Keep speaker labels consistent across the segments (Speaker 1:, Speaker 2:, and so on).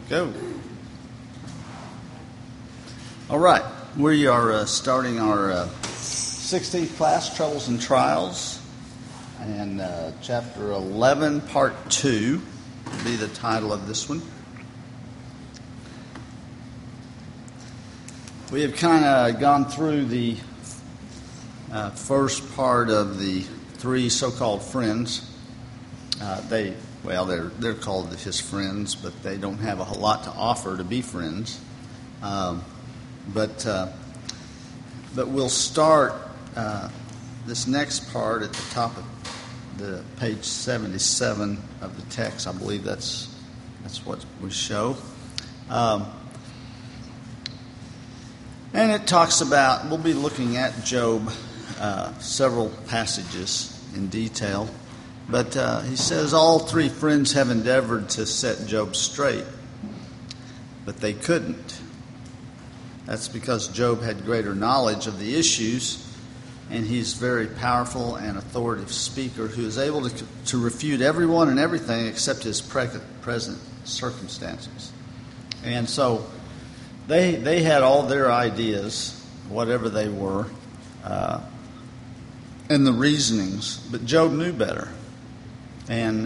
Speaker 1: Go. All right. We are starting our 16th class, Troubles and Trials, and chapter 11, part 2 will be the title of this one. We have kind of gone through the first part of the three so-called friends. They're called his friends, but they don't have a whole lot to offer to be friends. But we'll start this next part at the top of the page 77 of the text. I believe that's what we show. And it talks about, we'll be looking at Job, several passages in detail. But he says all three friends have endeavored to set Job straight, but they couldn't. That's because Job had greater knowledge of the issues, and he's a very powerful and authoritative speaker who is able to refute everyone and everything except his present circumstances. And so they had all their ideas, whatever they were, and the reasonings, but Job knew better. And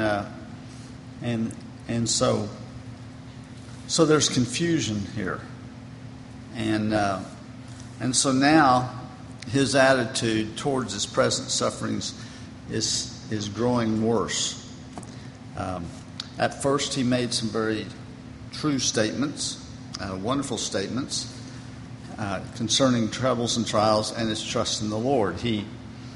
Speaker 1: so there's confusion here, and so now his attitude towards his present sufferings is growing worse. At first, he made some very true statements, wonderful statements concerning troubles and trials and his trust in the Lord. He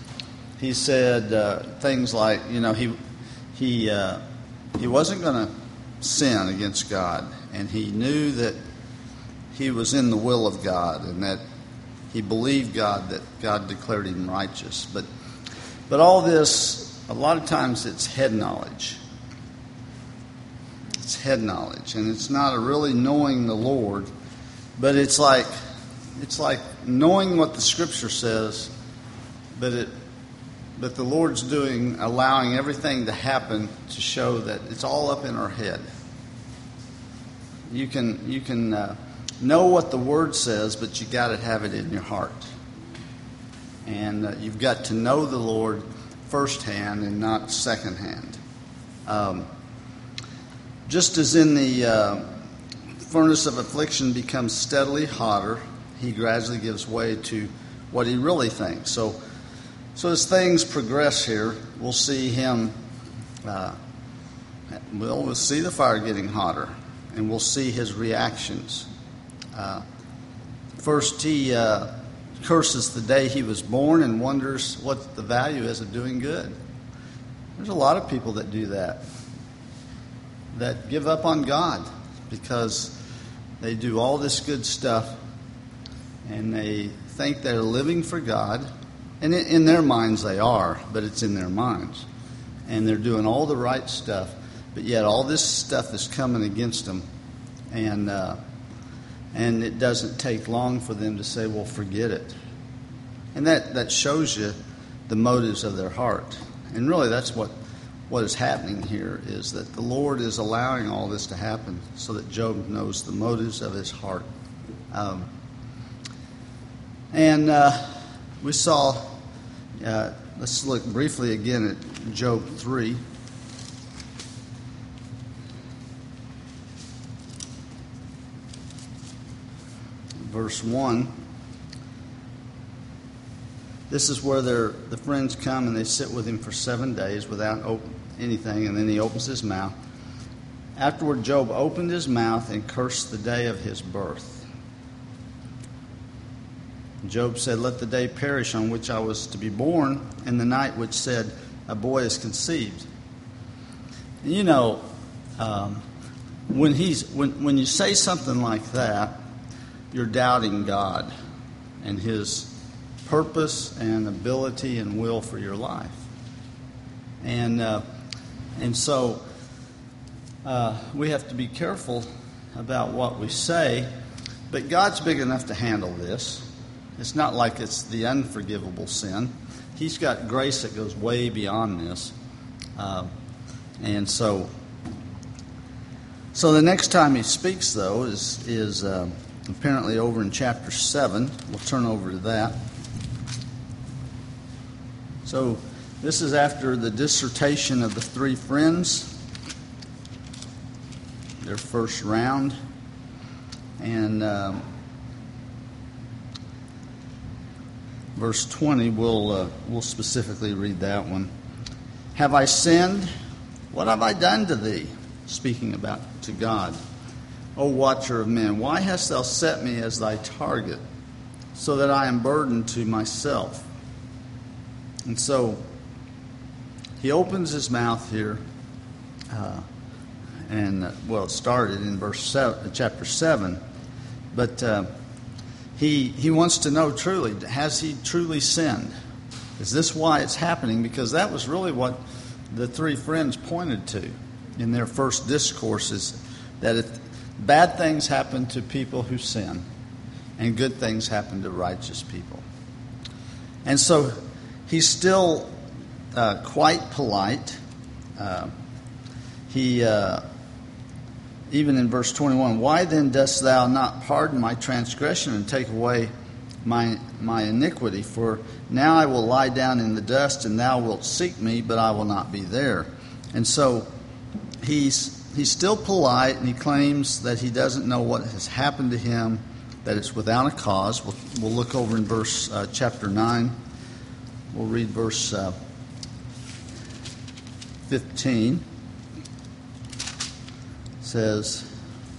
Speaker 1: said things like, he wasn't going to sin against God, and he knew that he was in the will of God, and that he believed God, that God declared him righteous. But all this, a lot of times it's head knowledge. It's head knowledge, and it's not a really knowing the Lord, but it's like knowing what the Scripture says, but the Lord's allowing everything to happen to show that it's all up in our head. You can know what the Word says, but you got to have it in your heart. And you've got to know the Lord firsthand and not secondhand. Just as in the furnace of affliction becomes steadily hotter, he gradually gives way to what he really thinks. So as things progress here, we'll see him, we'll see the fire getting hotter, and we'll see his reactions. First, he curses the day he was born and wonders what the value is of doing good. There's a lot of people that do that give up on God because they do all this good stuff, and they think they're living for God. And in their minds they are, but it's in their minds. And they're doing all the right stuff, but yet all this stuff is coming against them. And it doesn't take long for them to say, well, forget it. And that shows you the motives of their heart. And really that's what is happening here, is that the Lord is allowing all this to happen so that Job knows the motives of his heart. We saw, let's look briefly again at Job 3. Verse 1. This is where the friends come and they sit with him for 7 days without anything, and then he opens his mouth. Afterward, Job opened his mouth and cursed the day of his birth. Job said, let the day perish on which I was to be born, and the night which said, a boy is conceived. And when you say something like that, you're doubting God and his purpose and ability and will for your life. And so we have to be careful about what we say, but God's big enough to handle this. It's not like it's the unforgivable sin. He's got grace that goes way beyond this. And so So the next time he speaks, though, is apparently over in chapter 7. We'll turn over to that. So this is after the dissertation of the three friends, their first round. And verse 20, we'll specifically read that one. Have I sinned? What have I done to thee? Speaking about to God. O watcher of men, why hast thou set me as thy target, so that I am burdened to myself? And so he opens his mouth here, it started in chapter 7, but he wants to know truly, has he truly sinned? Is this why it's happening? Because that was really what the three friends pointed to in their first discourses, that bad things happen to people who sin, and good things happen to righteous people. And so he's still quite polite. Even in verse 21, why then dost thou not pardon my transgression and take away my iniquity? For now I will lie down in the dust, and thou wilt seek me, but I will not be there. And so he's still polite, and he claims that he doesn't know what has happened to him, that it's without a cause. We'll look over in verse chapter 9. We'll read verse 15. It says,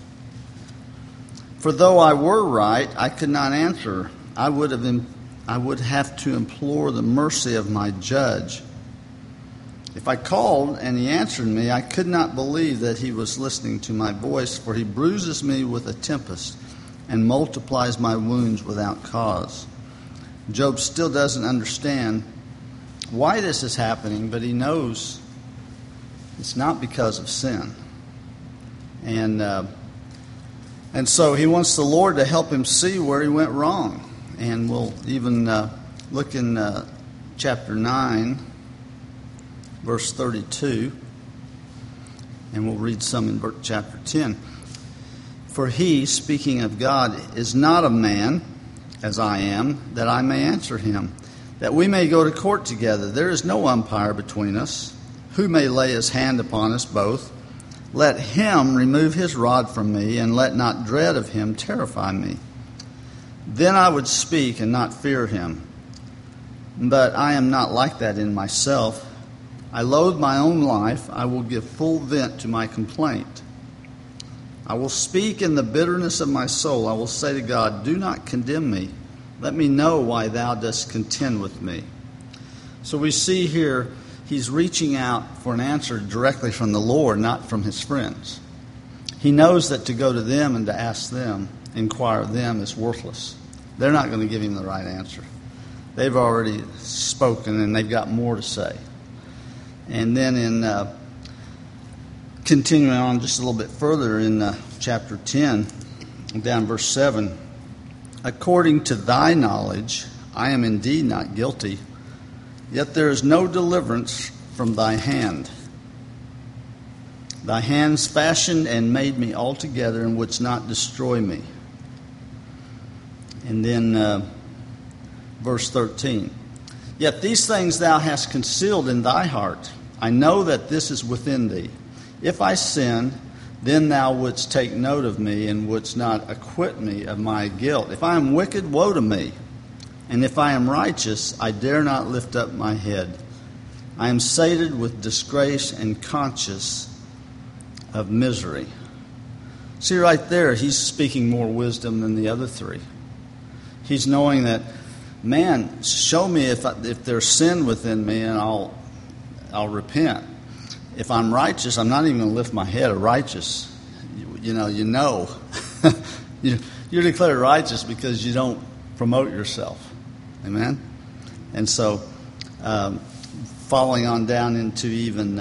Speaker 1: for though I were right, I could not answer. I would have to implore the mercy of my judge. If I called and he answered me, I could not believe that he was listening to my voice, for he bruises me with a tempest and multiplies my wounds without cause. Job still doesn't understand why this is happening, but he knows it's not because of sin. And so he wants the Lord to help him see where he went wrong. And we'll even look in chapter 9, verse 32, and we'll read some in chapter 10. For he, speaking of God, is not a man, as I am, that I may answer him, that we may go to court together. There is no umpire between us. Who may lay his hand upon us both? Let him remove his rod from me, and let not dread of him terrify me. Then I would speak and not fear him. But I am not like that in myself. I loathe my own life. I will give full vent to my complaint. I will speak in the bitterness of my soul. I will say to God, do not condemn me. Let me know why thou dost contend with me. So we see here he's reaching out for an answer directly from the Lord, not from his friends. He knows that to go to them and to ask them, inquire of them, is worthless. They're not going to give him the right answer. They've already spoken, and they've got more to say. And then in continuing on just a little bit further in chapter 10, down verse 7, according to thy knowledge, I am indeed not guilty, yet there is no deliverance from thy hand. Thy hands fashioned and made me altogether, and wouldst not destroy me. And then verse 13, yet these things thou hast concealed in thy heart. I know that this is within thee. If I sin, then thou wouldst take note of me, and wouldst not acquit me of my guilt. If I am wicked, woe to me. And if I am righteous, I dare not lift up my head. I am sated with disgrace and conscious of misery. See, right there, he's speaking more wisdom than the other three. He's knowing that, man, show me if there's sin within me, and I'll repent. If I'm righteous, I'm not even going to lift my head. Righteous, you know. You're declared righteous because you don't promote yourself. Amen? And so, following on down into even,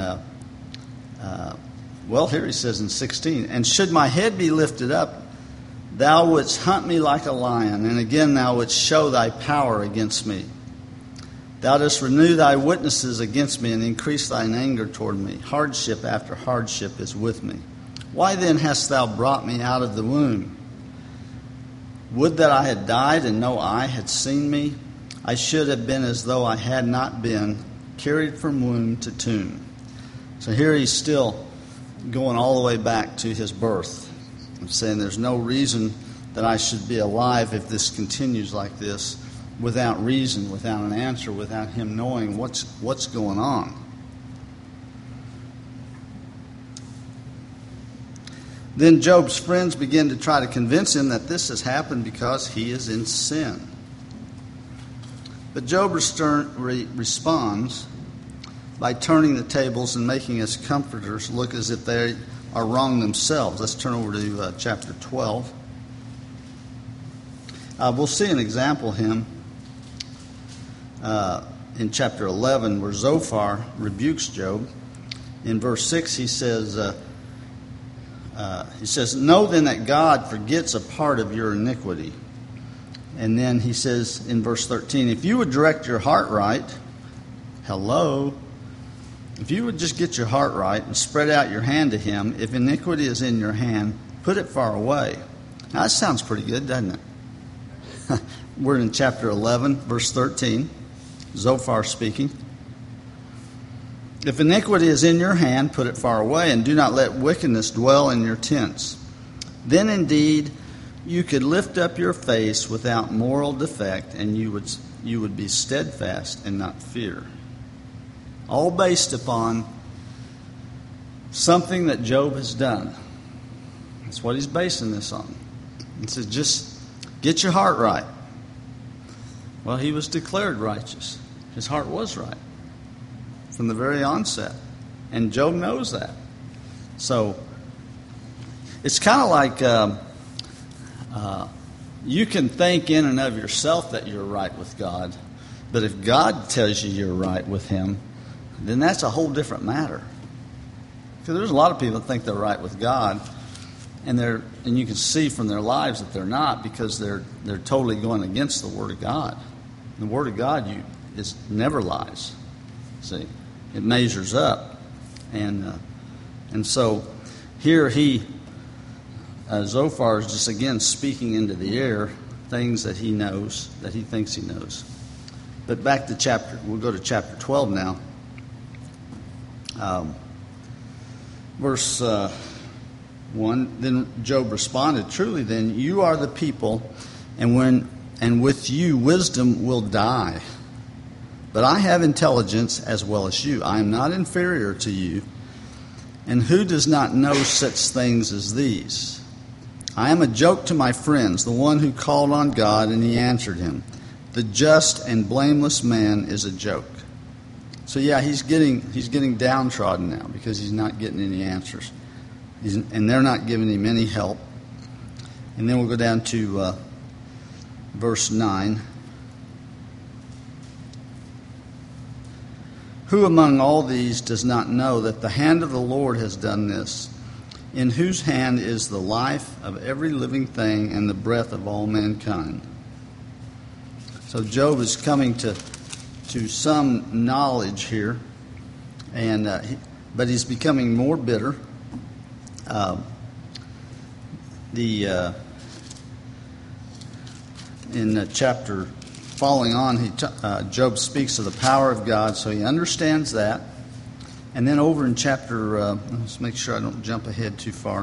Speaker 1: here he says in 16, and should my head be lifted up, thou wouldst hunt me like a lion, and again thou wouldst show thy power against me. Thou dost renew thy witnesses against me, and increase thine anger toward me. Hardship after hardship is with me. Why then hast thou brought me out of the womb? Would that I had died and no eye had seen me. I should have been as though I had not been, carried from womb to tomb. So here he's still going all the way back to his birth. I'm saying there's no reason that I should be alive if this continues like this, without reason, without an answer, without him knowing what's going on. Then Job's friends begin to try to convince him that this has happened because he is in sin. But Job responds by turning the tables and making his comforters look as if they are wrong themselves. Let's turn over to chapter 12. We'll see an example of him in chapter 11 where Zophar rebukes Job. In verse 6 he says, "Know then that God forgets a part of your iniquity." And then he says in verse 13, "If you would direct your heart right," if you would just get your heart right and spread out your hand to him, if iniquity is in your hand, put it far away. Now that sounds pretty good, doesn't it? We're in chapter 11, verse 13, Zophar speaking. "If iniquity is in your hand, put it far away, and do not let wickedness dwell in your tents. Then indeed you could lift up your face without moral defect, and you would be steadfast and not fear." All based upon something that Job has done. That's what he's basing this on. He says, just get your heart right. Well, he was declared righteous. His heart was right from the very onset. And Job knows that. So it's kind of like you can think in and of yourself that you're right with God, but if God tells you you're right with him, then that's a whole different matter. Because there's a lot of people that think they're right with God, and you can see from their lives that they're not, because they're totally going against the Word of God. The Word of God is never lies. See, it measures up, and so here Zophar is just again speaking into the air things that he knows, that he thinks he knows. But back to we'll go to chapter 12 now. Verse 1, then Job responded, "Truly then, you are the people, and with you wisdom will die. But I have intelligence as well as you. I am not inferior to you. And who does not know such things as these? I am a joke to my friends, the one who called on God, and he answered him. The just and blameless man is a joke." So yeah, he's getting downtrodden now because he's not getting any answers. And they're not giving him any help. And then we'll go down to verse 9. "Who among all these does not know that the hand of the Lord has done this, in whose hand is the life of every living thing and the breath of all mankind?" So Job is coming to some knowledge here, but he's becoming more bitter. In the chapter following on, Job speaks of the power of God, so he understands that. And then over in chapter, let's make sure I don't jump ahead too far.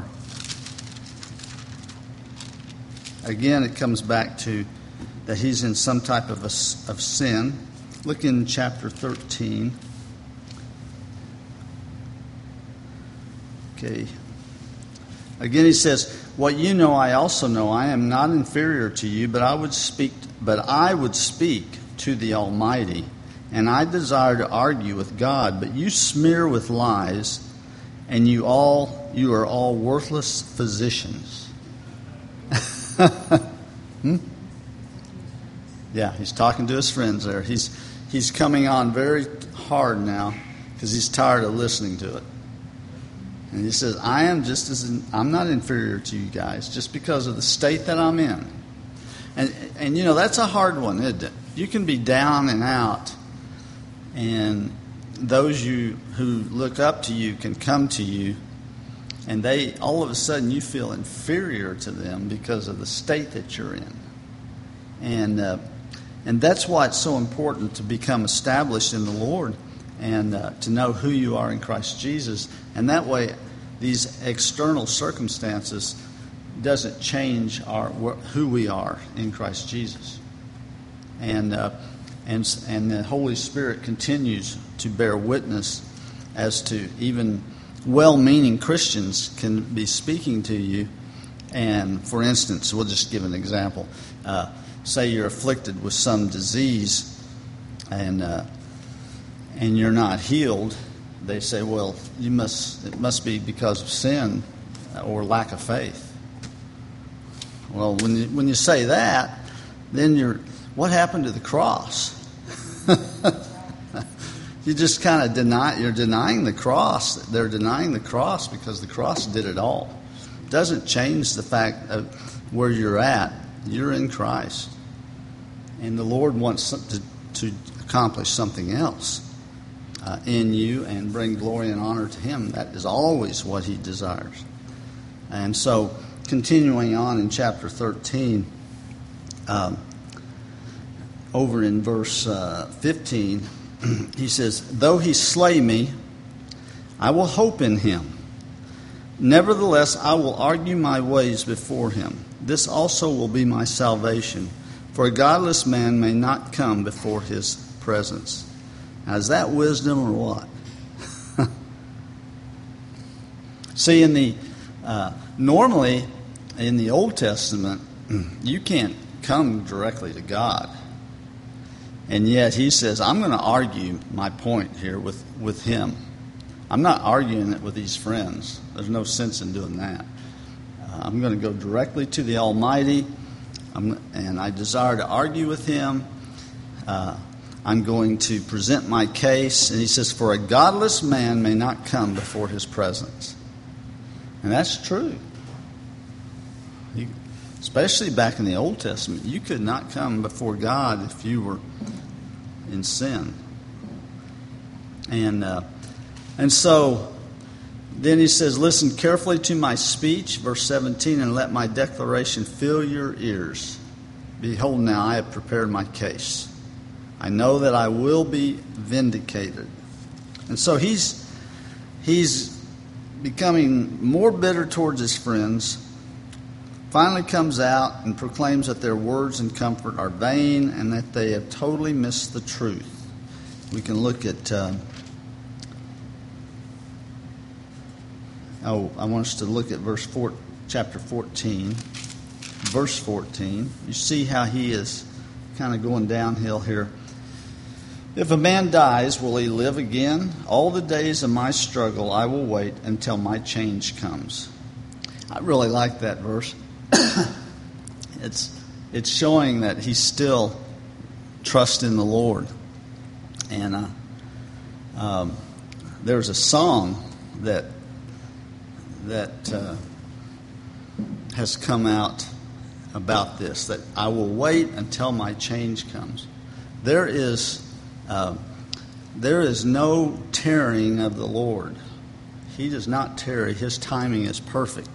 Speaker 1: Again, it comes back to that he's in some type of sin. Look in chapter 13. Okay. Again, he says, "What you know, I also know. I am not inferior to you, but I would speak to the Almighty, and I desire to argue with God. But you smear with lies, and you are all worthless physicians." Yeah, he's talking to his friends there. He's coming on very hard now because he's tired of listening to it. And he says, I'm not inferior to you guys just because of the state that I'm in. And that's a hard one, isn't it? You can be down and out, and those who look up to you can come to you and they all of a sudden you feel inferior to them because of the state that you're in. And that's why it's so important to become established in the Lord and to know who you are in Christ Jesus. And that way, these external circumstances doesn't change who we are in Christ Jesus. And the Holy Spirit continues to bear witness as to even well-meaning Christians can be speaking to you. And for instance, we'll just give an example. Say you're afflicted with some disease and you're not healed. They say, well, it must be because of sin or lack of faith. Well, when you say that, then what happened to the cross? You just kind of you're denying the cross. They're denying the cross because the cross did it all. It doesn't change the fact of where you're at. You're in Christ. And the Lord wants to accomplish something else in you and bring glory and honor to Him. That is always what He desires. And so, continuing on in chapter 13, over in verse 15, he says, "Though He slay me, I will hope in Him. Nevertheless, I will argue my ways before Him. This also will be my salvation. For a godless man may not come before His presence." Now, is that wisdom or what? See, normally in the Old Testament, you can't come directly to God. And yet He says, I'm going to argue my point here with Him. I'm not arguing it with these friends. There's no sense in doing that. I'm going to go directly to the Almighty, and I desire to argue with Him. I'm going to present my case. And He says, for a godless man may not come before His presence. And that's true. Especially back in the Old Testament, you could not come before God if you were in sin. And so then He says, listen carefully to my speech, verse 17, and let my declaration fill your ears. Behold, now I have prepared my case. I know that I will be vindicated. And so he's becoming more bitter towards his friends. Finally comes out and proclaims that their words and comfort are vain and that they have totally missed the truth. We can look at I want us to look at chapter 14, verse 14. You see how he is kind of going downhill here. If a man dies, will he live again? All the days of my struggle I will wait until my change comes. I really like that verse. It's showing that he still trusts in the Lord. And there's a song that has come out about this, that I will wait until my change comes. There is no tarrying of the Lord. He does not tarry. His timing is perfect.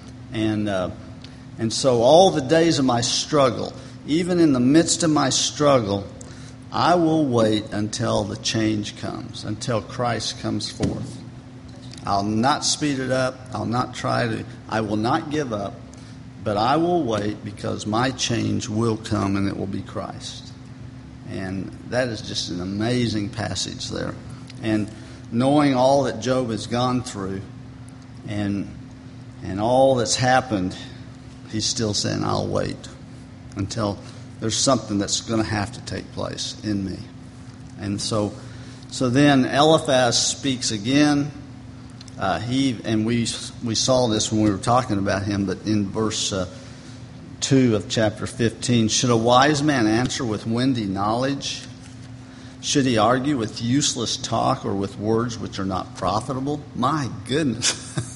Speaker 1: And so all the days of my struggle, even in the midst of my struggle, I will wait until the change comes, until Christ comes forth. I'll not speed it up. I will not give up, but I will wait because my change will come and it will be Christ. And that is just an amazing passage there. And knowing all that Job has gone through and all that's happened, he's still saying, I'll wait until there's something that's going to have to take place in me. And so then Eliphaz speaks again. We saw this when we were talking about him, but in verse 2 of chapter 15, should a wise man answer with windy knowledge? Should he argue with useless talk or with words which are not profitable? My goodness.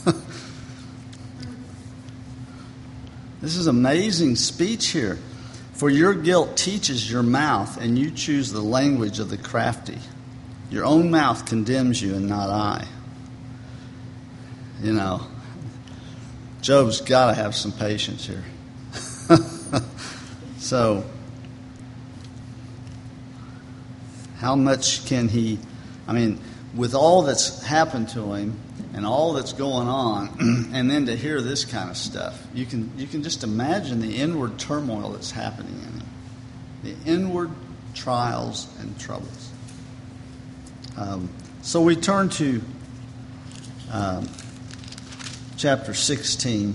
Speaker 1: This is amazing speech here. For your guilt teaches your mouth, and you choose the language of the crafty. Your own mouth condemns you, and not I. You know, Job's got to have some patience here. So, how much can he, with all that's happened to him and all that's going on, and then to hear this kind of stuff, you can just imagine the inward turmoil that's happening in him, the inward trials and troubles. So we turn to chapter 16.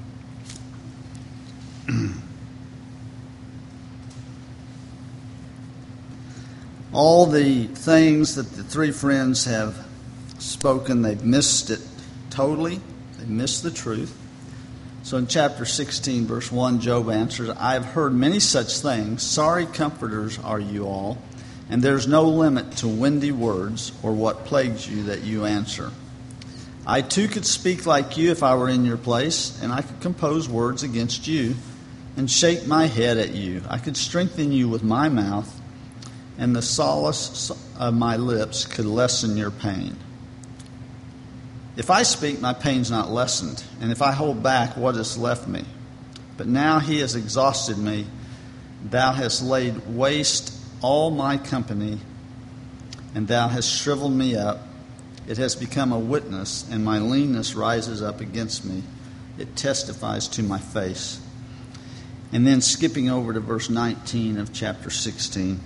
Speaker 1: All the things that the three friends have spoken, they've missed it totally. They missed the truth. So in chapter 16, verse 1, Job answers, I have heard many such things. Sorry comforters are you all, and there's no limit to windy words or what plagues you that you answer. I too could speak like you if I were in your place, and I could compose words against you and shake my head at you. I could strengthen you with my mouth, and the solace of my lips could lessen your pain. If I speak, my pain's not lessened, and if I hold back, what is left me? But now he has exhausted me. Thou hast laid waste all my company, and thou hast shriveled me up. It has become a witness, and my leanness rises up against me. It testifies to my face. And then skipping over to verse 19 of chapter 16.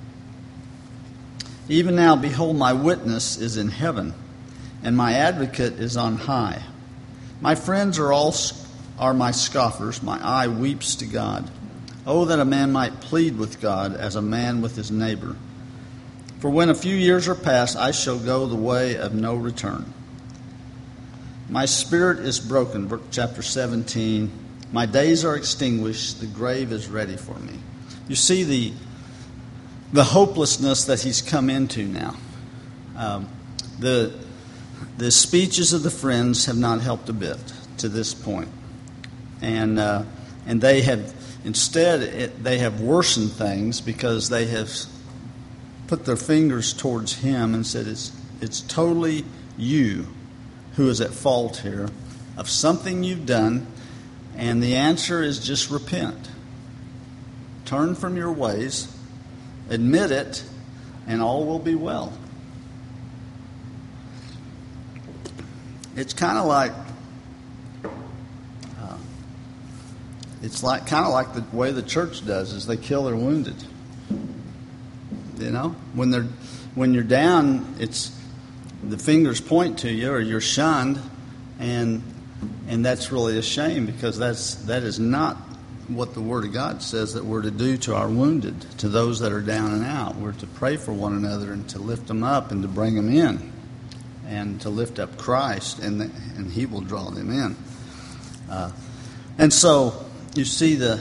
Speaker 1: Even now, behold, my witness is in heaven, and my advocate is on high. My friends are my scoffers. My eye weeps to God. Oh, that a man might plead with God as a man with his neighbor. For when a few years are past, I shall go the way of no return. My spirit is broken. Chapter 17. My days are extinguished. The grave is ready for me. You see the hopelessness that he's come into now. The speeches of the friends have not helped a bit to this point. And they have, instead, they have worsened things because they have put their fingers towards him and said, it's totally you who is at fault here of something you've done, and the answer is just repent. Turn from your ways, admit it, and all will be well. It's kind of like the way the church does is they kill their wounded. You know, when you're down, it's the fingers point to you, or you're shunned, and that's really a shame, because that is not what the Word of God says that we're to do to our wounded, to those that are down and out. We're to pray for one another and to lift them up and to bring them in, and to lift up Christ, and He will draw them in. And so you see the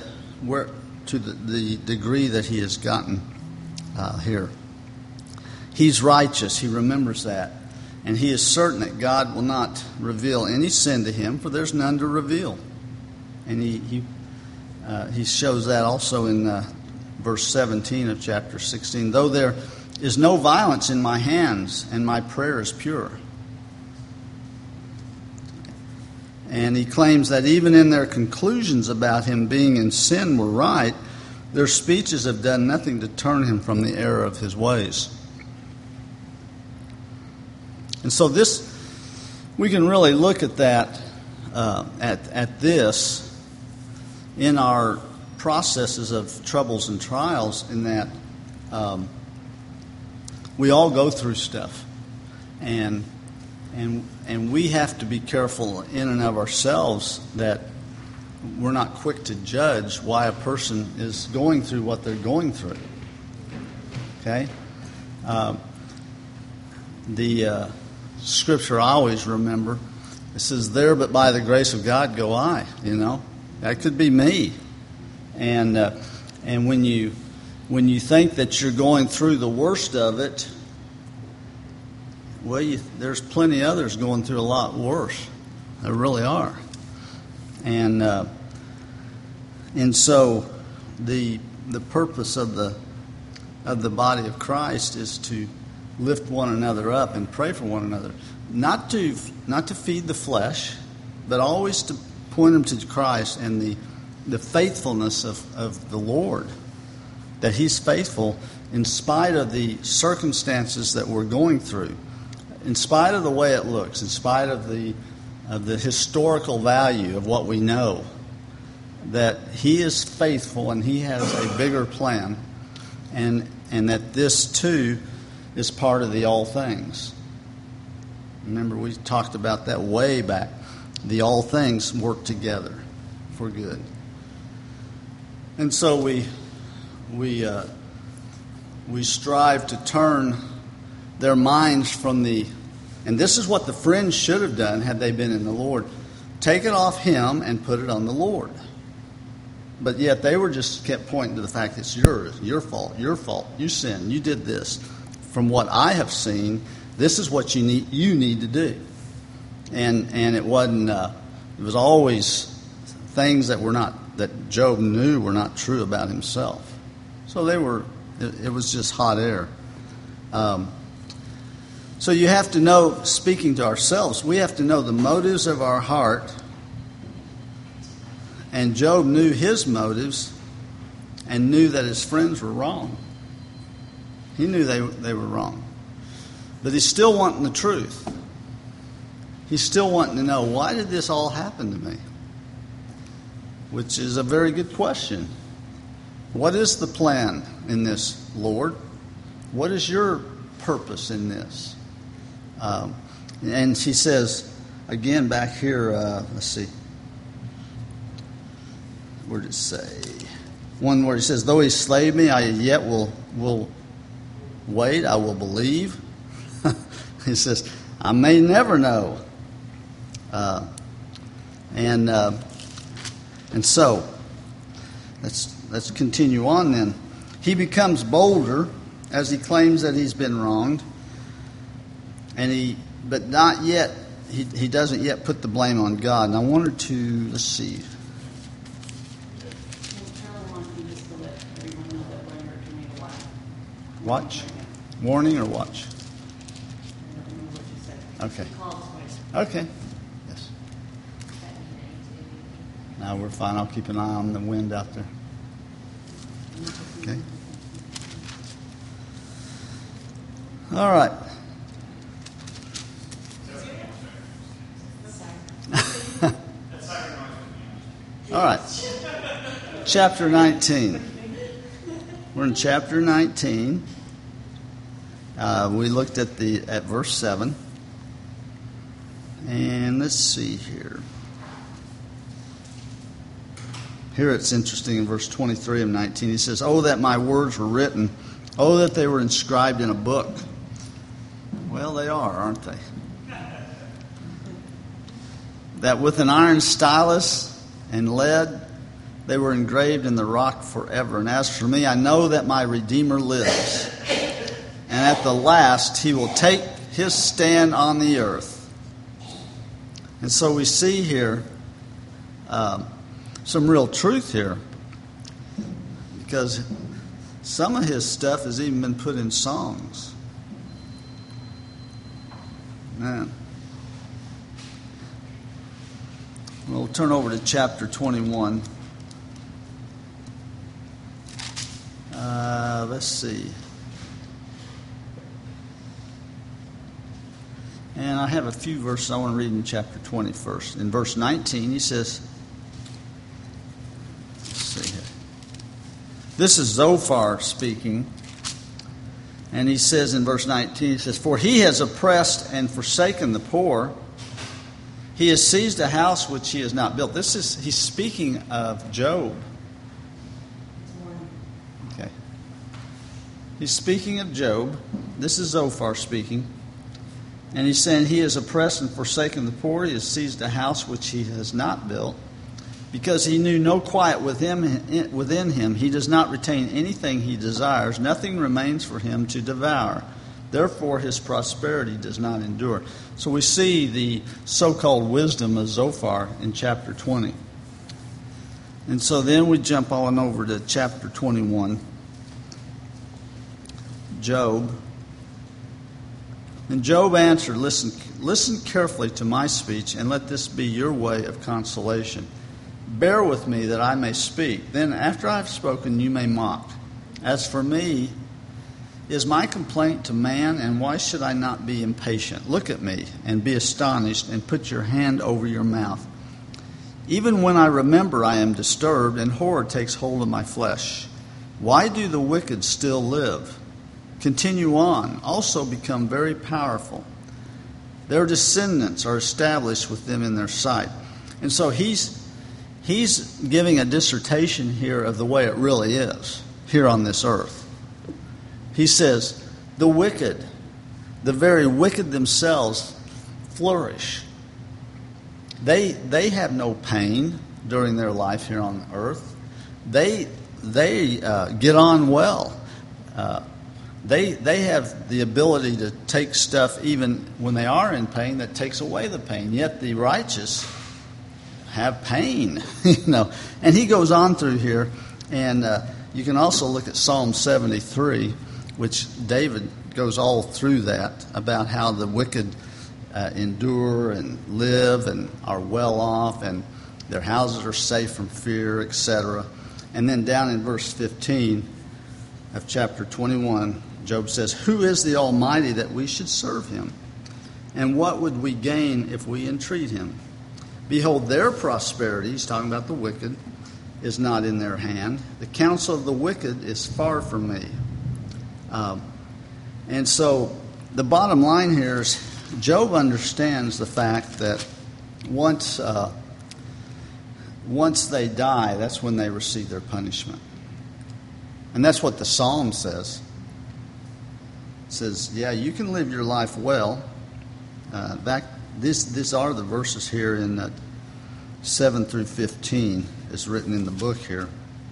Speaker 1: degree that he has gotten here. He's righteous. He remembers that. And he is certain that God will not reveal any sin to him, for there's none to reveal. And he shows that also in verse 17 of chapter 16. Though there is no violence in my hands, and my prayer is pure. And he claims that even in their conclusions about him being in sin were right, their speeches have done nothing to turn him from the error of his ways. And so we can really look at that, at this in our processes of troubles and trials, in that we all go through stuff, and we have to be careful in and of ourselves that we're not quick to judge why a person is going through what they're going through. Okay? The scripture I always remember, it says, there but by the grace of God go I. You know, that could be me. And when you think that you're going through the worst of it, well, there's plenty others going through a lot worse. There really are. And so the purpose of the body of Christ is to lift one another up and pray for one another, not to feed the flesh, but always point them to Christ and the faithfulness of the Lord, that He's faithful in spite of the circumstances that we're going through, in spite of the way it looks, in spite of the historical value of what we know, that He is faithful and He has a bigger plan, and that this too is part of the all things. Remember, we talked about that way back. The all things work together for good. And so we strive to turn their minds from and this is what the friends should have done had they been in the Lord. Take it off Him and put it on the Lord. But yet they were just kept pointing to the fact it's yours, your fault, you sinned, you did this. From what I have seen, this is what you need to do. And it wasn't. It was always things that Job knew were not true about himself. So they were. It was just hot air. So you have to know, speaking to ourselves, we have to know the motives of our heart. And Job knew his motives and knew that his friends were wrong. He knew they were wrong. But he's still wanting the truth. He's still wanting to know, why did this all happen to me? Which is a very good question. What is the plan in this, Lord? What is your purpose in this? And she says, again back here, let's see. Where did it say? One where he says, though he slay me, I yet will wait, I will believe. He says, I may never know. And so, let's continue on then. He becomes bolder as he claims that he's been wronged. But not yet, he doesn't yet put the blame on God. And I wanted to, let's see. Watch? Warning or watch? Okay. Okay. Yes. Now we're fine. I'll keep an eye on the wind out there. Okay. All right. All right. Chapter 19. We're in chapter 19. We looked at verse 7. And let's see here. Here it's interesting in verse 23 of 19. He says, oh, that my words were written. Oh, that they were inscribed in a book. Well, they are, aren't they? That with an iron stylus and lead, they were engraved in the rock forever. And as for me, I know that my Redeemer lives. And at the last, He will take His stand on the earth. And so we see here some real truth here. Because some of His stuff has even been put in songs. Man. We'll turn over to chapter 21. Let's see. And I have a few verses I want to read in chapter 20 first. In verse 19, he says, let's see here. This is Zophar speaking. And he says in verse 19, he says, for he has oppressed and forsaken the poor. He has seized a house which he has not built. He's speaking of Job. Okay. He's speaking of Job. This is Zophar speaking. And he's saying he has oppressed and forsaken the poor. He has seized a house which he has not built. Because he knew no quiet within him, he does not retain anything he desires. Nothing remains for him to devour. Therefore, his prosperity does not endure. So we see the so-called wisdom of Zophar in chapter 20. And so then we jump on over to chapter 21. Job. And Job answered, listen carefully to my speech, and let this be your way of consolation. Bear with me that I may speak. Then after I have spoken, you may mock. As for me, is my complaint to man, and why should I not be impatient? Look at me and be astonished, and put your hand over your mouth. Even when I remember, I am disturbed, and horror takes hold of my flesh. Why do the wicked still live? Continue on, also become very powerful. Their descendants are established with them in their sight. And so he's giving a dissertation here of the way it really is here on this earth. He says, the wicked, the very wicked themselves, flourish. They have no pain during their life here on earth. They get on well. They have the ability to take stuff even when they are in pain that takes away the pain. Yet the righteous have pain, And he goes on through here, and you can also look at Psalm 73, which David goes all through that about how the wicked endure and live and are well off, and their houses are safe from fear, etc. And then down in verse 15 of chapter 21. Job says, who is the Almighty that we should serve him? And what would we gain if we entreat him? Behold, their prosperity, he's talking about the wicked, is not in their hand. The counsel of the wicked is far from me. And so the bottom line here is Job understands the fact that once they die, that's when they receive their punishment. And that's what the Psalm says. It says, yeah, you can live your life well. These are the verses here in 7 through 15 is written in the book here.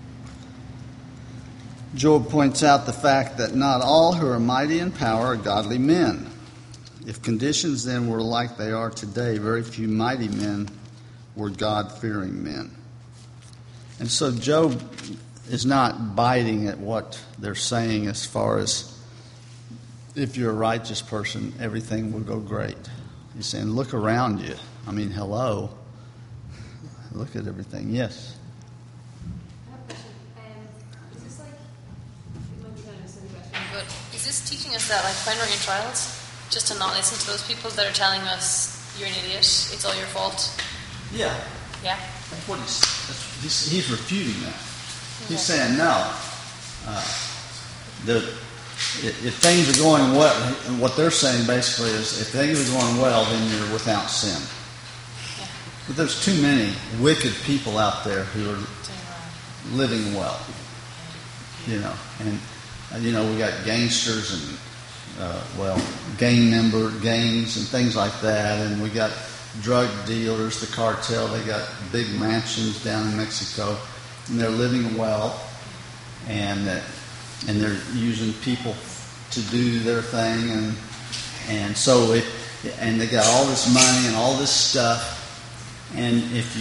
Speaker 1: Job points out the fact that not all who are mighty in power are godly men. If conditions then were like they are today, very few mighty men were God-fearing men. And so Job is not biting at what they're saying as far as if you're a righteous person, everything will go great. He's saying, look around you. I mean, hello. Look at everything. Yes?
Speaker 2: I have a question. Is this like, it might be kind of a silly question, but is this teaching us that, like, when we're in trials, just to not listen to those people that are telling us, you're an idiot, it's all your fault?
Speaker 1: Yeah.
Speaker 2: Yeah?
Speaker 1: That's what he's refuting that. He's saying, no. If things are going well, and what they're saying basically is, if things are going well, then you're without sin.
Speaker 2: Yeah.
Speaker 1: But there's too many wicked people out there who are living well. And we got gangsters and gangs and things like that, and we got drug dealers, the cartel. They got big mansions down in Mexico, and they're living well, and they're using people to do their thing, and so they got all this money and all this stuff, and if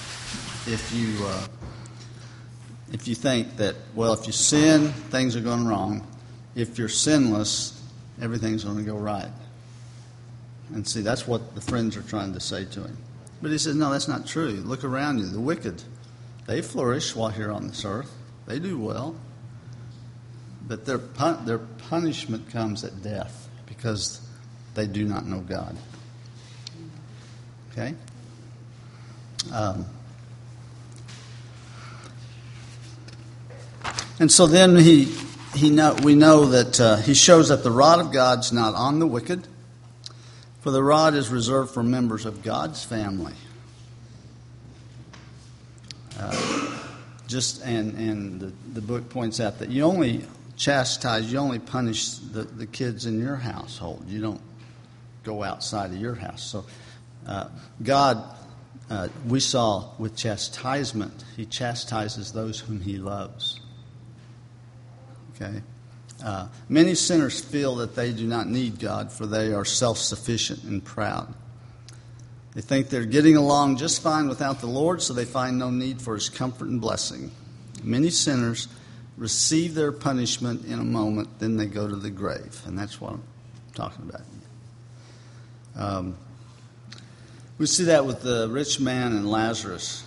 Speaker 1: you think that, well, if you sin, things are going wrong. If you're sinless, everything's going to go right. And see, that's what the friends are trying to say to him. But he says, no, that's not true. Look around you. The wicked, they flourish while here on this earth. They do well. But their punishment comes at death because they do not know God. Okay? And so then we know that he shows that the rod of God's not on the wicked, for the rod is reserved for members of God's family. The book points out that you only punish the kids in your household. You don't go outside of your house. So God, we saw with chastisement, he chastises those whom he loves. Okay? Many sinners feel that they do not need God, for they are self-sufficient and proud. They think they're getting along just fine without the Lord, so they find no need for his comfort and blessing. Many sinners receive their punishment in a moment, then they go to the grave. And that's what I'm talking about. We see that with the rich man and Lazarus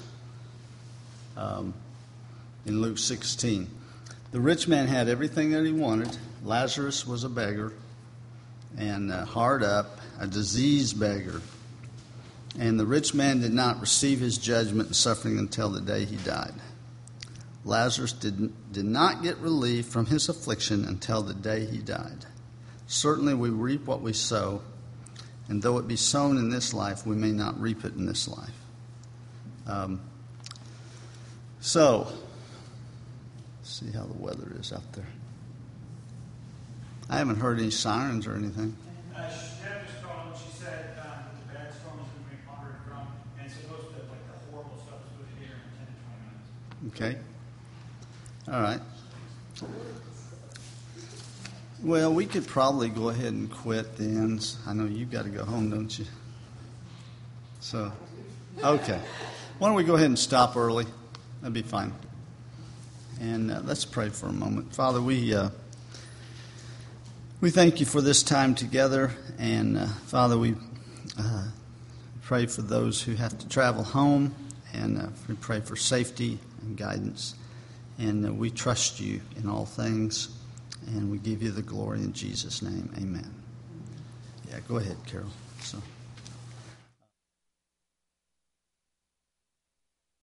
Speaker 1: in Luke 16. The rich man had everything that he wanted. Lazarus was a beggar and hard up, a diseased beggar. And the rich man did not receive his judgment and suffering until the day he died. Lazarus did not get relief from his affliction until the day he died. Certainly we reap what we sow, and though it be sown in this life, we may not reap it in this life. So, let's see how the weather is out there. I haven't heard any sirens or anything.
Speaker 3: Deb just called and she said that the bad storm is going to be moderate from, and it's supposed to, like, the horrible stuff is supposed to be here in 10 to 20 minutes.
Speaker 1: Okay. All right. Well, we could probably go ahead and quit then. I know you've got to go home, don't you? So, okay. Why don't we go ahead and stop early? That'd be fine. And let's pray for a moment. Father, we thank you for this time together. And, Father, we pray for those who have to travel home. And we pray for safety and guidance. And we trust you in all things. And we give you the glory in Jesus' name. Amen. Yeah, go ahead, Carol. So.